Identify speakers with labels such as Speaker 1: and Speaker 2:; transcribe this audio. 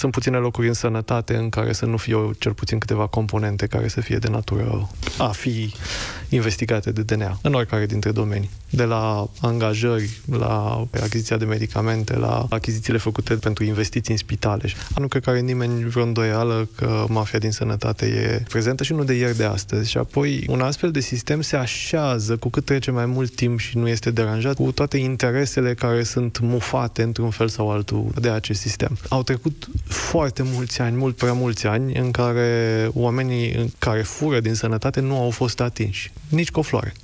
Speaker 1: sunt puține locuri în sănătate în care să nu fie cel puțin câteva componente care să fie de natură a fi investigate de DNA, în oricare dintre domenii. De la angajări, la achiziția de medicamente, la achizițiile făcute pentru investiții în spitale. Nu cred că are nimeni vreo îndoială că mafia din sănătate e prezentă și nu de ieri de astăzi. Și apoi, un astfel de sistem se așează cu cât trece mai mult timp și nu este deranjat cu toate interesele care sunt mufate într-un fel sau altul de acest sistem. Au trecut foarte mulți ani, mult prea mulți ani, în care oamenii care fură din sănătate nu au fost atinși. Nici cu o floare.